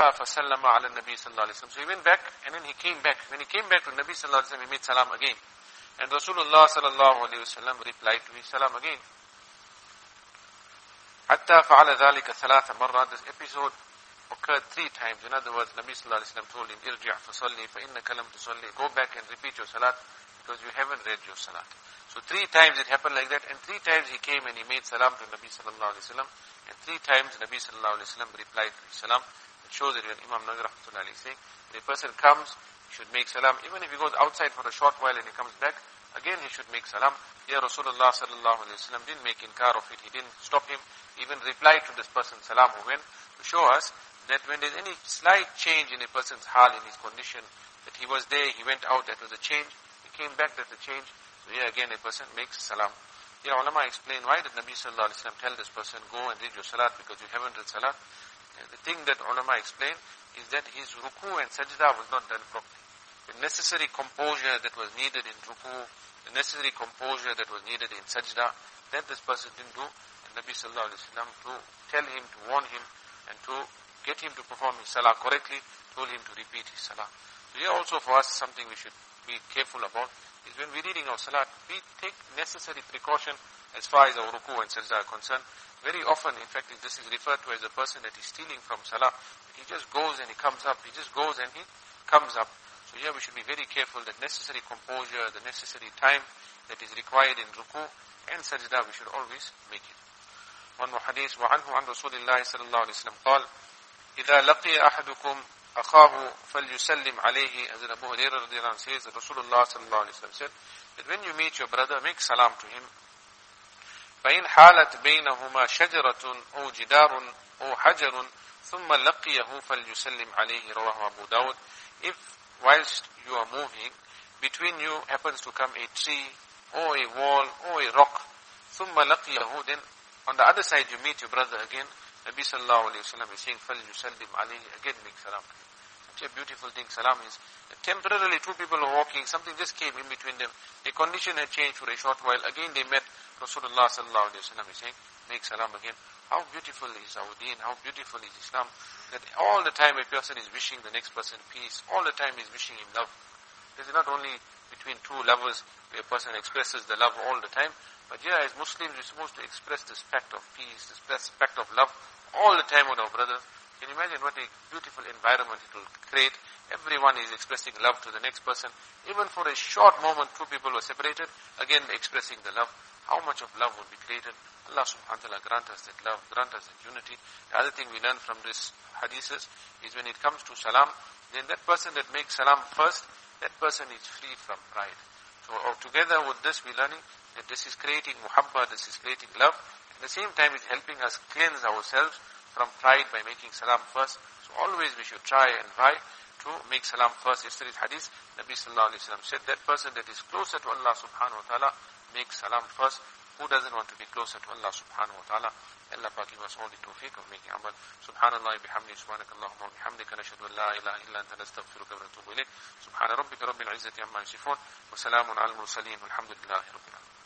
فَجَاءَ فَسَلَّمَ عَلَى النَّبِي صلى الله عليه وسلم. So he went back, and then he came back. When he came back to Nabi sallallahu alaihi wasallam, he made salam again. And Rasulullah sallallahu alaihi wasallam replied to his salam again. حَتَّى فَعَلَ ذَلِكَ ثَلَاثَ مَرَّاتٍ. This episode occurred 3 times. In other words, Nabi sallallahu alaihi wasallam told him, "Irji' fasalli fa innaka lam tusalli." Go back and repeat your salat because you haven't read your salat. So 3 times it happened like that, and 3 times he came and he made salam to Nabi sallallahu alaihi wasallam, and 3 times Nabi sallallahu alaihi wasallam replied to his salam. It shows that when Imam Nawawi rahmatullahi is saying, when a person comes, he should make salam. Even if he goes outside for a short while and he comes back, again he should make salam. Here Rasulullah sallallahu alaihi wasallam didn't make inkar of it. He didn't stop him. He even replied to this person's salam who went, to show us that when there's any slight change in a person's hal, in his condition, that he was there, he went out, that was a change, he came back, that's a change. So here again a person makes salam. Here ulama explain, why did Nabi sallallahu alaihi wasallam tell this person, go and read your salat because you haven't read salat? The thing that ulama explain is that his ruku and sajda was not done properly. The necessary composure that was needed in ruku, the necessary composure that was needed in sajda, that this person didn't do. And Nabi sallallahu alaihi wasallam, to tell him, to warn him, and to get him to perform his salah correctly, told him to repeat his salah. So here also for us, something we should be careful about is when we're reading our salat, we take necessary precaution as far as our ruku and sajda are concerned. Very often, in fact, this is referred to as a person that is stealing from salah. He just goes and he comes up. He just goes and he comes up. So here we should be very careful that necessary composure, the necessary time that is required in ruku and sajda, we should always make it. One more hadith. وَعَنْهُ عَنْ رَسُولِ اللَّهِ صَلَى اللَّهُ عَلَيْهِ وسلم قال إِذَا لَقِيَ أَحَدُكُمْ أَخَاهُ فَلْيُسَلِّمْ عَلَيْهِ. As in Abu Hurairah radiallahu anhu says, that Rasulullah sallallahu alayhi wa sallam said that when you meet your brother, make salam to him. فَإِنْ حَالَتْ بَيْنَهُمَا شَجَرَةٌ أَوْ جِدَارٌ أَوْ حَجَرٌ ثُمَّ لَقِيَهُ فَلْيُسَلِّمْ عَلَيْهِ. رواه أبو داود. If whilst you are moving, between you happens to come a tree or a wall or a rock, ثُمَّ لَقِيَهُ, then on the other side you meet your brother again, Nabi sallallahu alayhi wa sallam is saying, فَلْيُسَلِّمْ عَلَيْهِ, again make salam. Such a beautiful thing salam is. Temporarily 2 people are walking, something just came in between them, a condition had changed for a short while, again they met. Rasulullah sallallahu alayhi wa sallam is saying, make salam again. How beautiful is our deen, how beautiful is Islam, that all the time a person is wishing the next person peace, all the time is wishing him love. This is not only between 2 lovers where a person expresses the love all the time, but here as Muslims we're supposed to express this pact of peace, this pact of love all the time with our brothers. Can you imagine what a beautiful environment it will create? Everyone is expressing love to the next person. Even for a short moment 2 people were separated, again expressing the love. How much of love will be created? Allah subhanahu wa ta'ala grant us that love, grant us that unity. The other thing we learn from this hadiths is when it comes to salam, then that person that makes salam first, that person is free from pride. So together with this we're learning that this is creating muhabba, this is creating love. At the same time it's helping us cleanse ourselves from pride by making salam first. So always we should try and try to make salam first. Yesterday's hadith, Nabi sallallahu alayhi wa sallam said that person that is closer to Allah subhanahu wa ta'ala, make salam first. Who doesn't want to be closer to Allah subhanahu wa ta'ala? Allah give us all the tawfiq of making amal. Subhanallah bihamdi, subhanakallahumma bihamdika, nashhadu an la ilaha illa anta, nastaghfiruka wa natubu ilayk. Subhana rabbika rabbil izzati amma yasifun, wa salamun ala al-mursaleen, walhamdulillahi rabbil alamin.